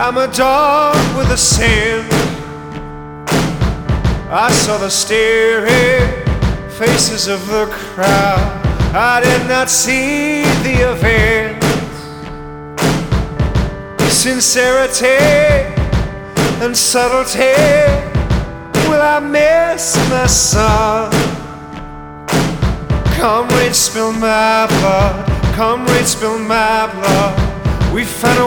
I'm a dog with a scent. I saw the staring faces of the crowd. I did not see the event. Sincerity and subtlety, will I miss my son? Comrade, spill my blood. Comrade, spill my blood. We found a